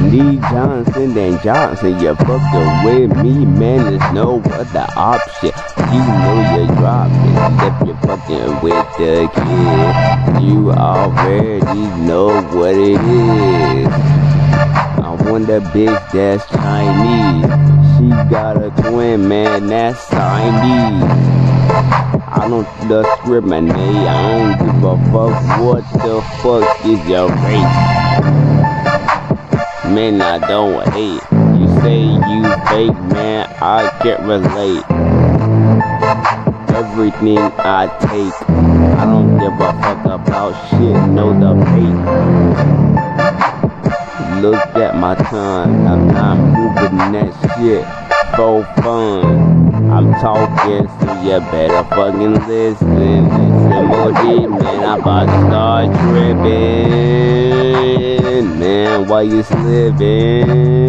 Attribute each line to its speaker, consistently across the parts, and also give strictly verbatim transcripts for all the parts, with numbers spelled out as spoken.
Speaker 1: Lee Johnson and Johnson, you fucking with me, man. There's no other option. You know you're dropping if you're fucking with the kid. You already know what it is. I want that bitch that's Chinese. She got a twin, man, that's Chinese. I don't discriminate, I don't give a fuck. What the fuck is your race? Man, I don't hate. You say you fake, man, I can't relate. Everything I take, I don't give a fuck about shit, no debate. Look at my tongue, I'm not moving that shit for fun. I'm talking, so you better fucking listen. It's M O D, man, I'm about to start tripping. Man, why you slipping?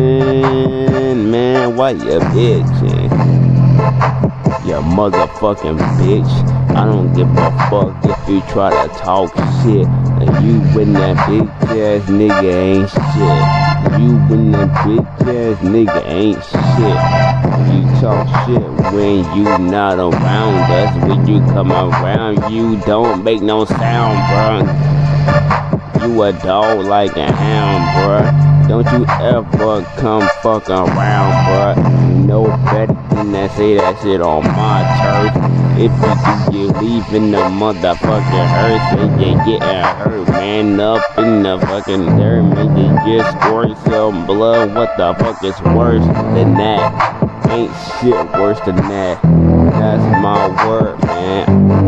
Speaker 1: Man, why you bitching? You motherfucking bitch. I don't give a fuck if you try to talk shit. And you with that bitch ass nigga ain't shit. You with that bitch ass nigga ain't shit. You talk shit when you not around us. When you come around, you don't make no sound, bruh. You a dog like a hound, bruh. Don't you ever come fuck around, bruh. You know better than that, say that shit on my turf. If you do, you leaving the motherfucking hearse, and you getting hurt, man, up in the fucking dirt, man, you just squirt some blood. What the fuck is worse than that? Ain't shit worse than that. That's my word, man.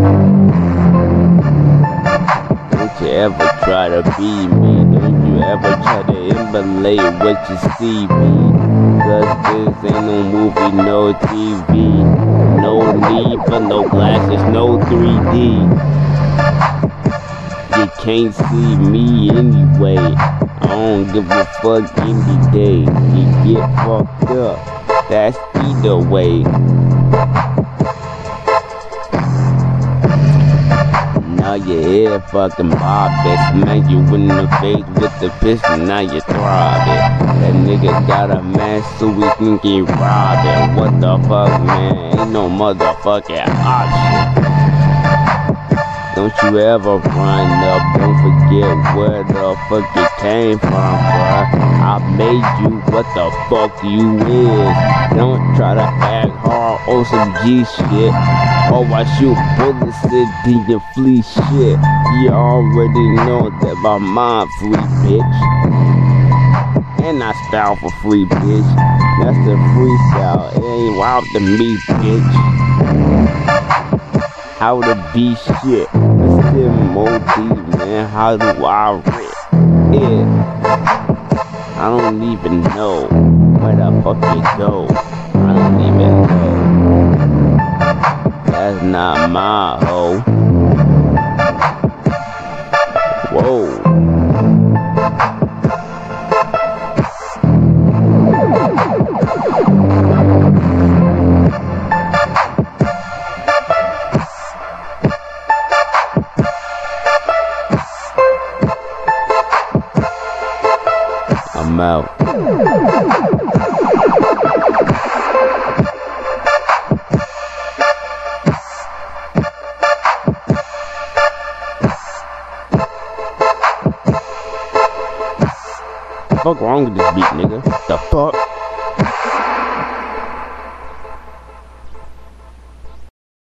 Speaker 1: Don't you ever try to be me. Don't you ever try to emulate what you see me. Cause this ain't no movie, no T V. No need for no glasses, no three D. You can't see me anyway. I don't give a fuck any day. You get fucked up. That's either way. Now your head fucking bobbing. Smack you in the face with the pistol, now you throbbing. That nigga got a mask so we think he robbing. What the fuck, man? Ain't no motherfucking option. Don't you ever run up, don't forget where the fuck you came from, bruh. I made you what the fuck you is. Don't try to act hard on some G shit. Or I shoot bullets in your flea shit. You already know that my mind free, bitch. And I style for free, bitch. That's the freestyle. It ain't wild to me, bitch. How to be shit. It's M O D, man. How do I rip it? I don't even know where the fuck you go. I don't even know. That's not my hoe. Whoa. I'm out. Fuck wrong with this beat, nigga? The fuck?